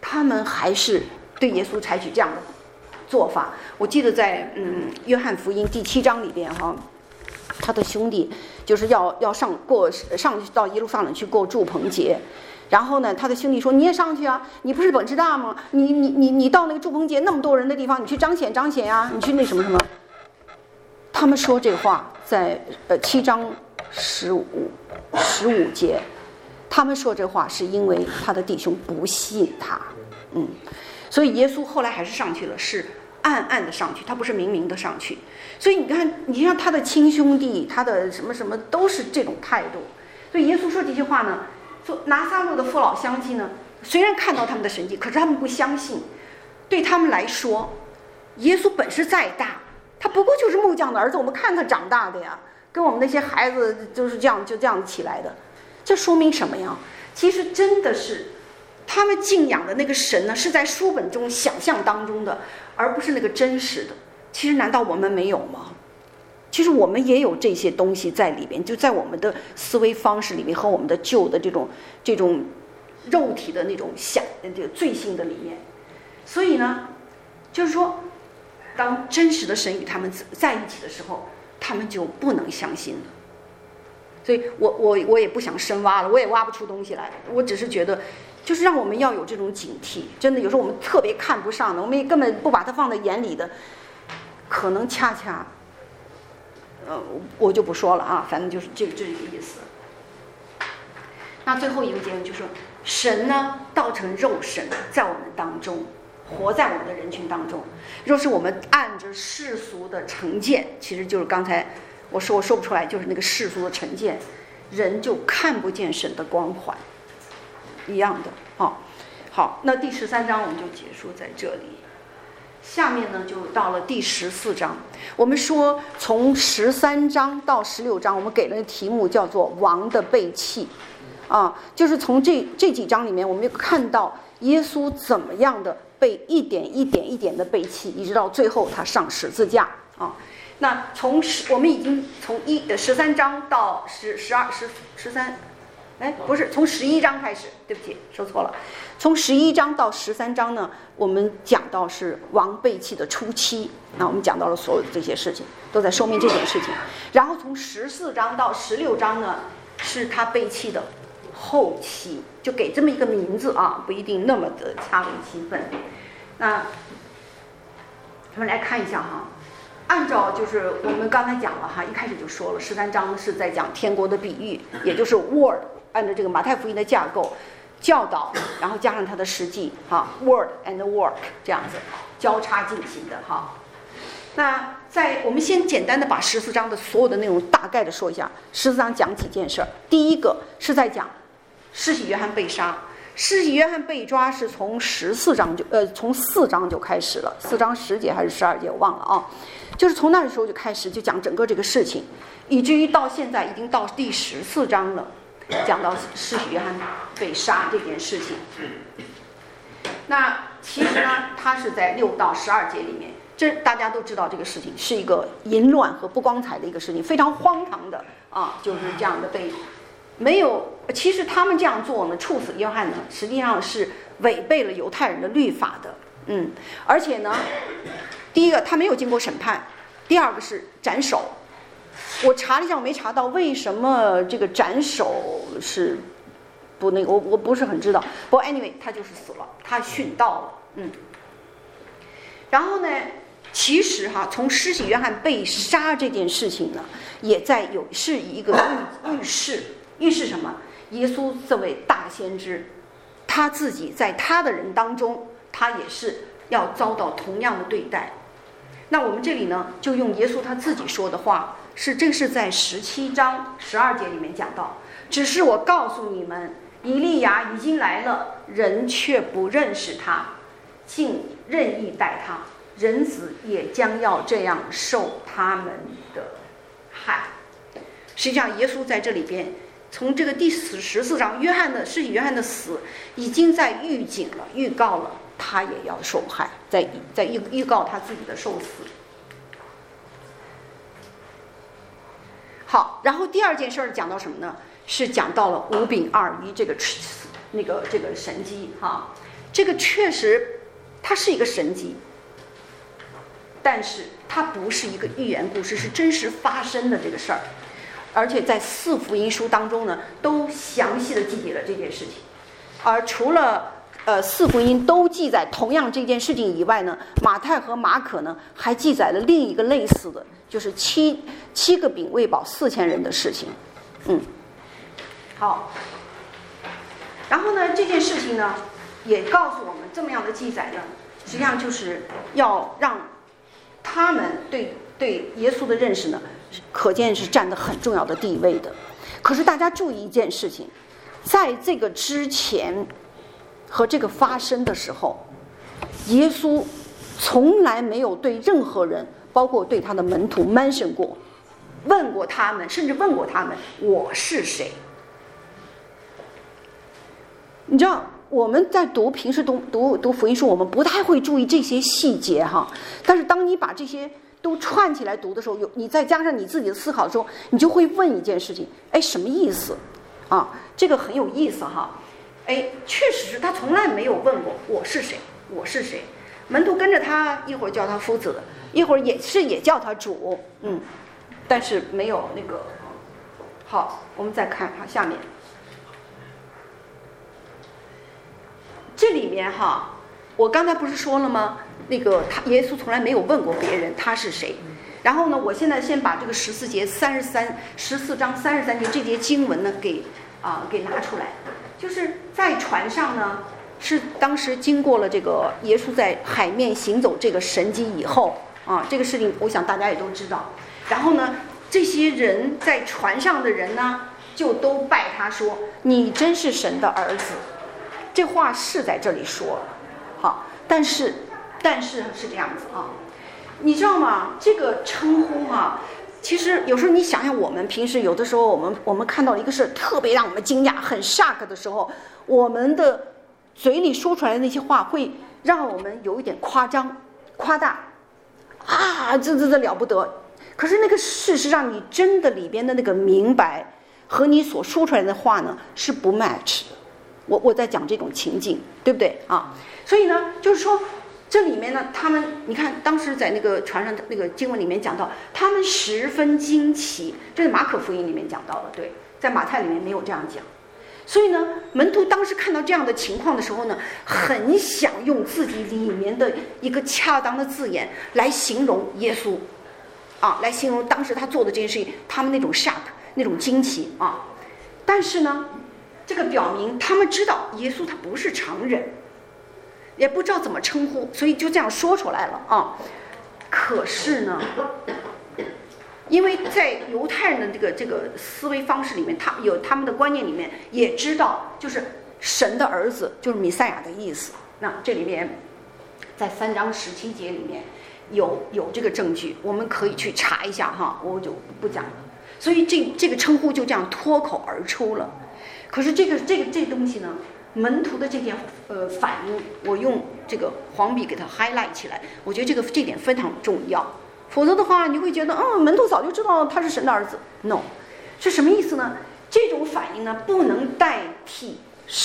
他们还是对耶稣采取这样的做法。我记得在约翰福音第7章里边哈，他的兄弟就是要上去到耶路撒冷去过住棚节，然后呢，他的兄弟说：“你也上去啊，你不是本事大吗？你到那个住棚节那么多人的地方，你去彰显呀，你去那什么什么。”他们说这话在7章15节，他们说这话是因为他的弟兄不信他，所以耶稣后来还是上去了，是暗暗的上去，他不是明明的上去。所以你看他的亲兄弟，他的什么什么都是这种态度。所以耶稣说这些话呢，说拿撒勒的父老乡亲呢，虽然看到他们的神迹，可是他们不相信。对他们来说，耶稣本事再大，他不过就是木匠的儿子，我们看他长大的呀，跟我们那些孩子就是这样起来的。这说明什么呀？其实真的是他们敬仰的那个神呢，是在书本中想象当中的，而不是那个真实的。其实难道我们没有吗？其实我们也有这些东西在里边，就在我们的思维方式里面和我们的旧的这种肉体的那种这个罪性的里面。所以呢，就是说当真实的神与他们在一起的时候，他们就不能相信了。所以我也不想深挖了，我也挖不出东西来，我只是觉得就是让我们要有这种警惕。真的有时候我们特别看不上的，我们也根本不把它放在眼里的，可能恰恰我就不说了啊，反正就是这个意思。那最后一个结论就是说，神呢道成肉身在我们当中，活在我们的人群当中。若是我们按着世俗的成见，其实就是刚才我说不出来，就是那个世俗的成见，人就看不见神的光环一样的。好，那第13章我们就结束在这里。下面呢就到了第14章。我们说从13章到16章，我们给了个题目叫做王的背弃就是从这几章里面，我们看到耶稣怎么样的被一点一点的背弃，一直到最后他上十字架那我们已经从13章到13，不是从11章开始，对不起，说错了。从11章到13章呢，我们讲到是王背弃的初期，我们讲到了所有的这些事情，都在说明这件事情。然后从14章到16章呢，是他背弃的后期，就给这么一个名字不一定那么的恰为其分。那我们来看一下按照就是我们刚才讲了一开始就说了，13章是在讲天国的比喻，也就是 word， 按照这个马太福音的架构，教导，然后加上它的实际word and work 这样子交叉进行的那我们先简单的把14章的所有的内容大概的说一下。14章讲几件事，第一个是在讲施洗约翰被杀。施洗约翰被抓是从14章从4章就开始了，4章10节还是12节我忘了就是从那个时候就开始就讲整个这个事情，以至于到现在已经到第14章了，讲到施洗约翰被杀这件事情。那其实呢，他是在6到12节里面，这大家都知道这个事情是一个淫乱和不光彩的一个事情，非常荒唐的就是这样的没有。其实他们这样做呢，处死约翰呢，实际上是违背了犹太人的律法的。而且呢，第一个他没有经过审判，第二个是斩首。我查了一下，我没查到为什么这个斩首是不那个，我不是很知道。不过 anyway， 他就是死了，他殉道了。然后呢，其实从施洗约翰被杀这件事情呢，也是一个预示什么？耶稣这位大先知，他自己在他的人当中，他也是要遭到同样的对待。那我们这里呢，就用耶稣他自己说的话，这个是在17章12节里面讲到，只是我告诉你们，以利亚已经来了，人却不认识他，竟任意待他，人子也将要这样受他们的害。实际上耶稣在这里边，从这个第14章施洗约翰的死，已经在预告了他也要受害，在预告他自己的受死。好，然后第二件事讲到什么呢？是讲到了5饼2鱼这个神迹这个确实它是一个神迹，但是它不是一个寓言故事，是真实发生的这个事儿。而且在4福音书当中呢，都详细的记载了这件事情。而除了4福音都记载同样这件事情以外呢，马太和马可呢还记载了另一个类似的，就是7个饼喂饱4000人的事情。好。然后呢，这件事情呢也告诉我们，这么样的记载呢，实际上就是要让他们对耶稣的认识呢，可见是占得很重要的地位的。可是大家注意一件事情，在这个之前和这个发生的时候，耶稣从来没有对任何人，包括对他的门徒 mention 过，问过他们，甚至问过他们我是谁。你知道我们在平时读福音书，我们不太会注意这些细节哈。但是当你把这些都串起来读的时候，你再加上你自己的思考的时候，你就会问一件事情：哎，什么意思？啊，这个很有意思哈。哎，确实是他从来没有问过我是谁，我是谁。门徒跟着他，一会儿叫他夫子，一会儿也叫他主，但是没有那个。好，我们再看哈下面。这里面哈，我刚才不是说了吗？那个耶稣从来没有问过别人他是谁。然后呢，我现在先把这个14章33节这节经文呢给拿出来。就是在船上呢，是当时经过了这个耶稣在海面行走这个神迹以后啊，这个事情我想大家也都知道。然后呢，这些人在船上的人呢，就都拜他说：“你真是神的儿子。”这话是在这里说了，好，但是是这样子啊，你知道吗？这个称呼啊，其实有时候你想想，我们平时有的时候，我们看到一个事特别让我们惊讶、很 shock 的时候，我们的嘴里说出来的那些话，会让我们有一点夸张、夸大，啊，这了不得。可是那个事实上，你真的里边的那个明白和你所说出来的话呢，是不 match 的。我在讲这种情境，对不对啊？所以呢，就是说这里面呢，他们你看，当时在那个船上那个经文里面讲到，他们十分惊奇，这是马可福音里面讲到的，对，在马太里面没有这样讲。所以呢，门徒当时看到这样的情况的时候呢，很想用自己里面的一个恰当的字眼来形容耶稣，啊，来形容当时他做的这件事情，他们那种 shock， 那种惊奇啊。但是呢，这个表明他们知道耶稣他不是常人，也不知道怎么称呼，所以就这样说出来了啊。可是呢，因为在犹太人的这个思维方式里面，他们的观念里面也知道，就是神的儿子就是弥赛亚的意思。那这里面在3章17节里面有这个证据，我们可以去查一下哈，我就不讲了。所以这个称呼就这样脱口而出了。可是这东西呢，门徒的这点反应，我用这个黄笔给它 highlight 起来，我觉得这点非常重要。否则的话，你会觉得门徒早就知道他是神的儿子。No， 是什么意思呢？这种反应呢，不能代替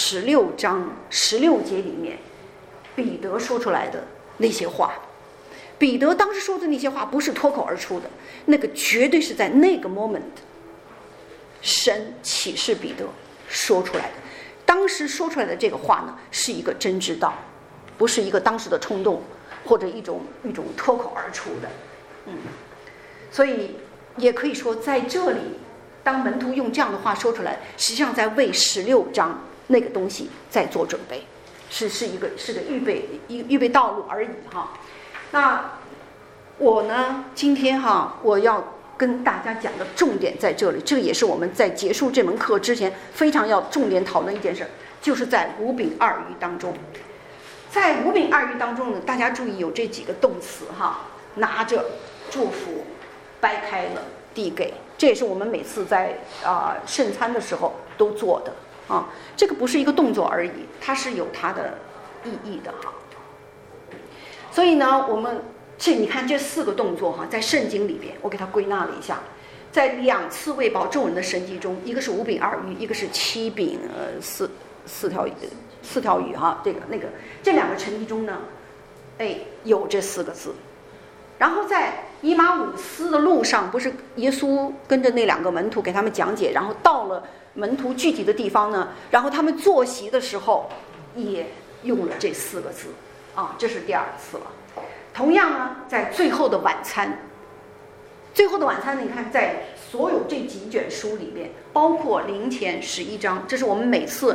16章16节里面彼得说出来的那些话。彼得当时说的那些话不是脱口而出的，那个绝对是在那个 moment 神启示彼得说出来的。当时说出来的这个话呢，是一个真知道，不是一个当时的冲动或者一种脱口而出的。所以也可以说，在这里，当门徒用这样的话说出来，实际上在为16章那个东西在做准备，是个预备道路而已哈。那我呢，今天哈，我要跟大家讲的重点在这里，这也是我们在结束这门课之前非常要重点讨论一件事，就是在五饼二鱼当中。在五饼二鱼当中呢，大家注意有这几个动词哈，拿着、祝福、掰开了、递给，这也是我们每次在圣餐的时候都做的啊。这个不是一个动作而已，它是有它的意义的哈。所以呢，我们你看这4个动作哈，在圣经里边，我给它归纳了一下，在2次喂饱众人的神迹中，一个是5饼2鱼，一个是7饼四条鱼哈，这两个成绩中呢，有这4个字。然后在以马忤斯的路上，不是耶稣跟着那2个门徒给他们讲解，然后到了门徒聚集的地方呢，然后他们坐席的时候也用了这4个字啊，这是第2次了。同样呢，在最后的晚餐呢，你看在所有这几卷书里面，包括灵前11章，这是我们每次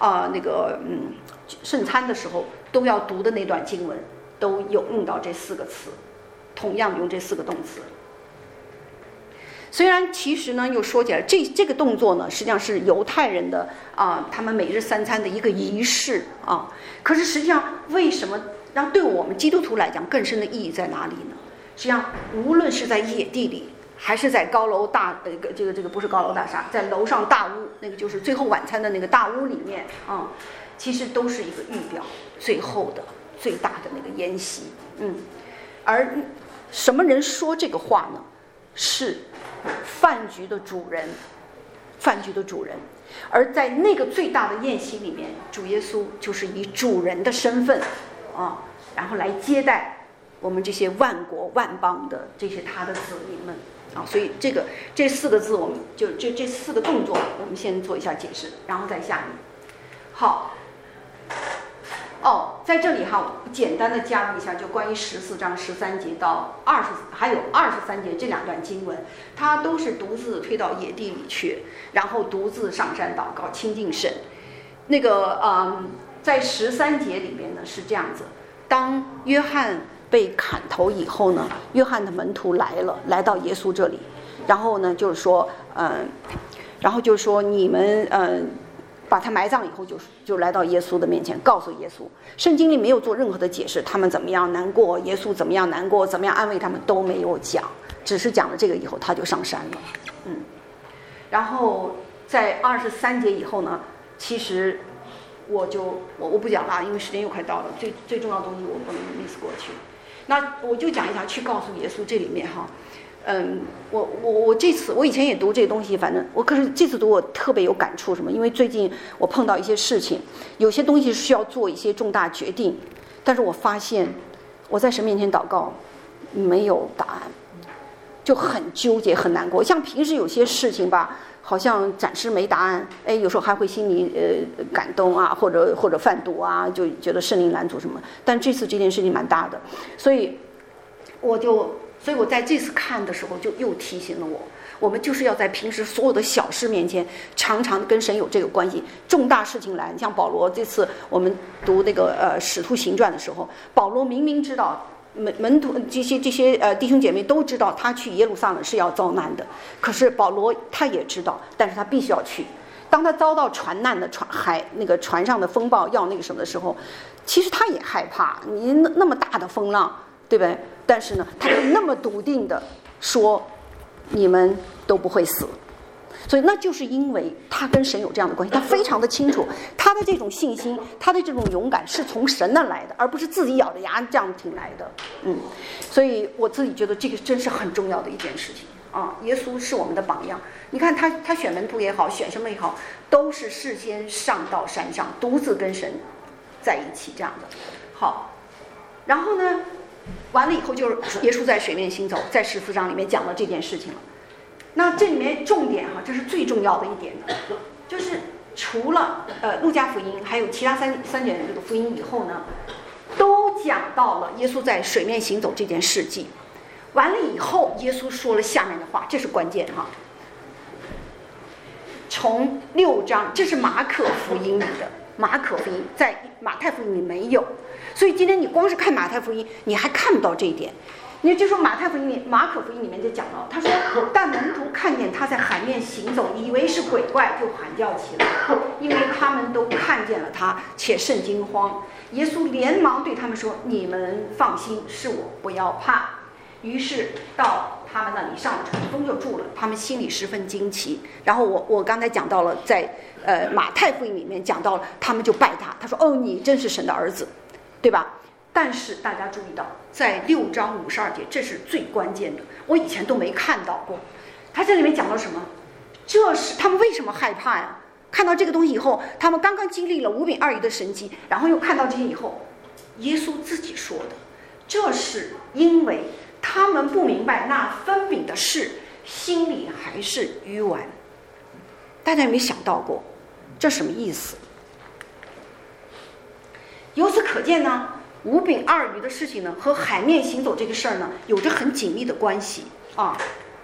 圣餐的时候都要读的那段经文，都有用到这4个词，同样用这4个动词。虽然其实呢，又说起来，这个动作呢，实际上是犹太人的他们每日3餐的一个仪式啊。可是实际上，为什么让对我们基督徒来讲更深的意义在哪里呢？实际上，无论是在野地里，还是在高楼大这个不是高楼大厦，在楼上大屋，那个就是最后晚餐的那个大屋里面啊，其实都是一个预表最后的最大的那个筵席。而什么人说这个话呢？是饭局的主人。而在那个最大的宴席里面，主耶稣就是以主人的身份然后来接待我们这些万国万邦的这些他的子民们所以这4个字，我们就这4个动作，我们先做一下解释，然后再下面。好，在这里简单的加入一下，就关于14章13节到20，还有23节这2段经文，他都是独自推到野地里去，然后独自上山祷告亲近神。在13节里面呢是这样子，当约翰被砍头以后呢，约翰的门徒来到耶稣这里，然后呢就是说你们把他埋葬以后就来到耶稣的面前，告诉耶稣，圣经里没有做任何的解释，他们怎么样难过，耶稣怎么样难过，怎么样安慰他们都没有讲，只是讲了这个以后他就上山了。然后在23节以后呢，其实我不讲了，因为时间又快到了，最重要的东西我不能 miss 过去。那我就讲一下，去告诉耶稣这里面我这次我以前也读这个东西，反正可是这次读我特别有感触。什么？因为最近我碰到一些事情，有些东西需要做一些重大决定，但是我发现我在神面前祷告没有答案，就很纠结很难过。像平时有些事情吧，好像暂时没答案，有时候还会心里感动或者贩毒就觉得圣灵拦阻什么。但这次这件事情蛮大的，所以我在这次看的时候就又提醒了我们就是要在平时所有的小事面前常常跟神有这个关系。重大事情来，像保罗这次我们读那个使徒行传的时候，保罗明明知道门徒这些弟兄姐妹都知道他去耶路撒冷是要遭难的，可是保罗他也知道，但是他必须要去。当他遭到船难的船上的风暴要那个什么的时候，其实他也害怕，你那么大的风浪，对不对？但是呢，他就那么笃定的说，你们都不会死。所以那就是因为他跟神有这样的关系，他非常的清楚，他的这种信心，他的这种勇敢是从神那来的，而不是自己咬着牙这样挺来的。所以我自己觉得这个真是很重要的一件事情耶稣是我们的榜样。你看他选门徒也好，选什么也好，都是事先上到山上，独自跟神在一起这样的。好，然后呢，完了以后就是耶稣在水面行走，在14章里面讲了这件事情了。那这里面重点这是最重要的一点的，就是除了路加福音还有其他三卷这个福音以后呢，都讲到了耶稣在水面行走这件事迹。完了以后，耶稣说了下面的话，这是关键从6章，这是马可福音里的，马可福音在马太福音里没有，所以今天你光是看马太福音，你还看不到这一点。你就说马可福音里面就讲到，他说，但门徒看见他在海面行走，以为是鬼怪，就喊叫起来，因为他们都看见了他，且甚惊慌。耶稣连忙对他们说，你们放心，是我，不要怕。于是到他们那里上了船，风就住了，他们心里十分惊奇。然后我刚才讲到了，在马太福音里面讲到了，他们就拜他，他说，你真是神的儿子，对吧？但是大家注意到，在6章52节，这是最关键的，我以前都没看到过。他这里面讲到什么？这是他们为什么害怕呀？ 看到这个东西以后，他们刚刚经历了5饼2鱼的神迹，然后又看到这些以后，耶稣自己说的，这是因为他们不明白那分饼的事，心里还是愚顽。大家有没有想到过这什么意思？由此可见呢，5饼2鱼的事情呢和海面行走这个事儿呢有着很紧密的关系啊。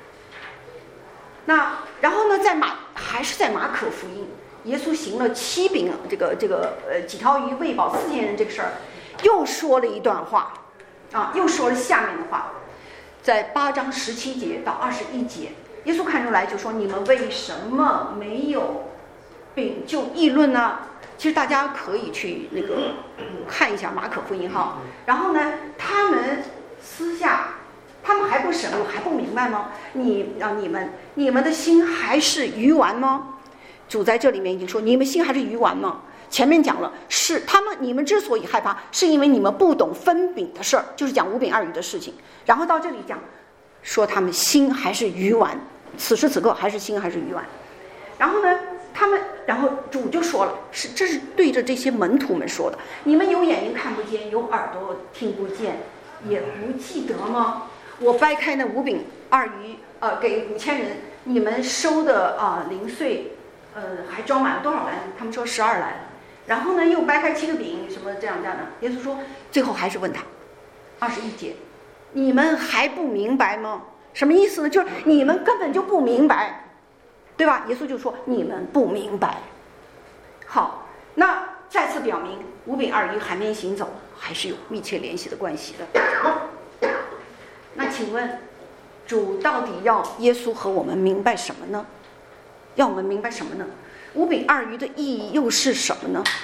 那然后呢，还是在马可福音，耶稣行了7饼几条鱼喂饱4000人这个事儿，又说了一段话啊，又说了下面的话，在8章17节到21节，耶稣看出来就说：你们为什么没有饼就议论呢？其实大家可以去看一下马可福音哈。然后呢，他们私下，他们还不省悟，还不明白吗？你们的心还是愚顽吗？主在这里面已经说，你们心还是愚顽吗？前面讲了，是你们之所以害怕，是因为你们不懂分饼的事儿，就是讲5饼2鱼的事情。然后到这里讲，说他们心还是愚顽，此时此刻还是心还是愚顽。然后呢，然后主就说了，这是对着这些门徒们说的，你们有眼睛看不见，有耳朵听不见，也不记得吗？我掰开那5饼2鱼，给5000人，你们收的零碎，还装满了多少篮？他们说12篮。然后呢，又掰开7个饼，什么这样的。耶稣说，最后还是问他，21节，你们还不明白吗？什么意思呢？就是你们根本就不明白，对吧？耶稣就说你们不明白。好，那再次表明5饼2鱼海面行走还是有密切联系的关系的。那请问，主到底要耶稣和我们明白什么呢？要我们明白什么呢？5饼2鱼的意义又是什么呢？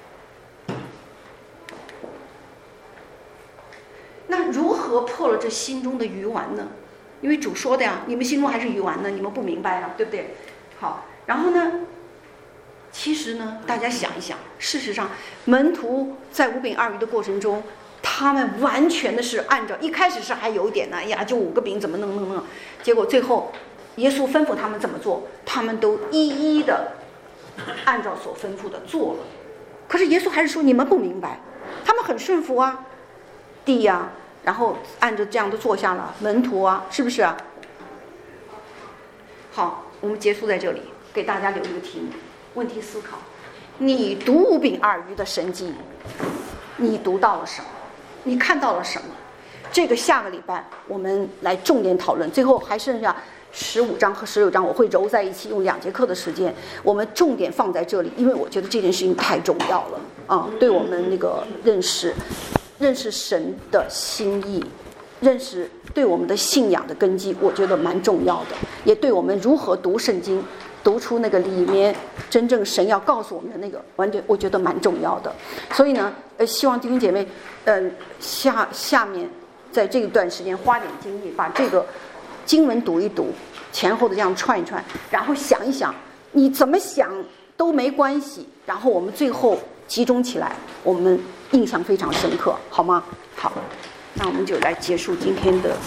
那如何破了这心中的愚顽呢？因为主说的呀，你们心中还是愚顽呢，你们不明白啊，对不对？好，然后呢，其实呢，大家想一想，事实上门徒在5饼2鱼的过程中，他们完全的是按照，一开始是还有一点呢，哎呀，就5个饼怎么弄，结果最后耶稣吩咐他们怎么做，他们都一一的按照所吩咐的做了。可是耶稣还是说你们不明白，他们很顺服啊，地呀，然后按着这样的做下了，门徒啊，是不是啊？好，我们结束在这里，给大家留一个题目，问题思考：你读5饼2鱼的神迹，你读到了什么？你看到了什么？这个下个礼拜我们来重点讨论，最后还剩下15章和16章，我会揉在一起，用2节课的时间，我们重点放在这里，因为我觉得这件事情太重要了啊，对我们认识神的心意，认识对我们的信仰的根基，我觉得蛮重要的，也对我们如何读圣经，读出那个里面真正神要告诉我们的那个，完全我觉得蛮重要的。所以呢，希望弟兄姐妹，下面在这一段时间花点精力，把这个经文读一读，前后的这样串一串，然后想一想，你怎么想都没关系，然后我们最后集中起来，我们印象非常深刻，好吗？好，那我们就来结束今天的。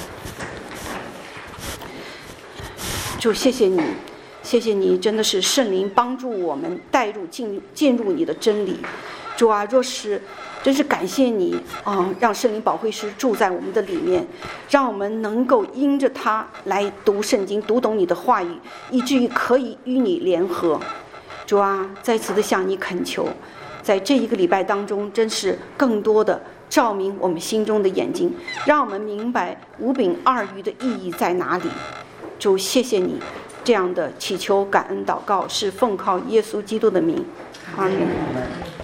就谢谢你，谢谢你，真的是圣灵帮助我们带入进入你的真理。主啊，真是感谢你啊，让圣灵宝贵师住在我们的里面，让我们能够因着他来读圣经，读懂你的话语，以至于可以与你联合。主啊，再次的向你恳求，在这一个礼拜当中，真是更多的照明我们心中的眼睛，让我们明白5饼2鱼的意义在哪里。主，谢谢你，这样的祈求感恩祷告是奉靠耶稣基督的名，阿门。